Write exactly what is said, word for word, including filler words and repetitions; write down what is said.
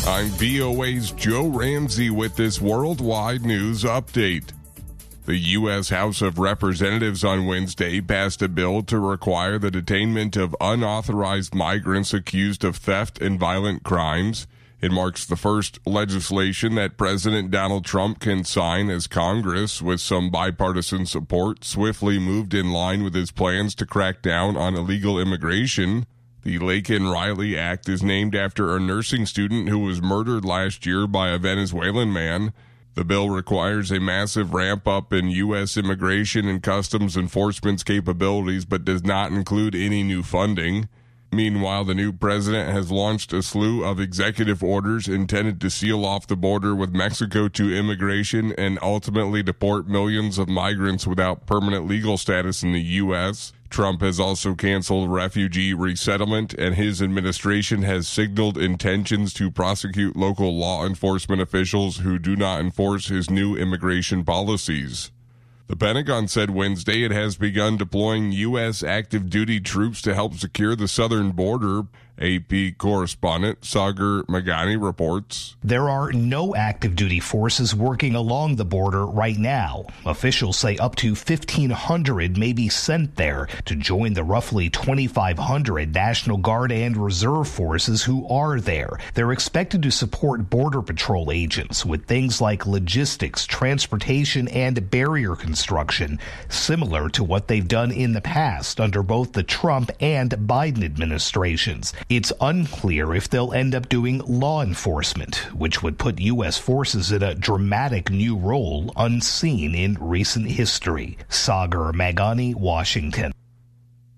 I'm V O A's Joe Ramsey with this worldwide news update. The U S House of Representatives on Wednesday passed a bill to require the detainment of unauthorized migrants accused of theft and violent crimes. It marks the first legislation that President Donald Trump can sign as Congress, with some bipartisan support, swiftly moved in line with his plans to crack down on illegal immigration. The Laken Riley Act is named after a nursing student who was murdered last year by a Venezuelan man. The bill requires a massive ramp-up in U S immigration and customs enforcement's capabilities, but does not include any new funding. Meanwhile, the new president has launched a slew of executive orders intended to seal off the border with Mexico to immigration and ultimately deport millions of migrants without permanent legal status in the U S. Trump has also canceled refugee resettlement, and his administration has signaled intentions to prosecute local law enforcement officials who do not enforce his new immigration policies. The Pentagon said Wednesday it has begun deploying U S active duty troops to help secure the southern border. A P correspondent Sagar Meghani reports. There are no active duty forces working along the border right now. Officials say up to fifteen hundred may be sent there to join the roughly twenty-five hundred National Guard and Reserve forces who are there. They're expected to support Border Patrol agents with things like logistics, transportation, and barrier construction, similar to what they've done in the past under both the Trump and Biden administrations. It's unclear if they'll end up doing law enforcement, which would put U S forces in a dramatic new role unseen in recent history. Sagar Meghani, Washington.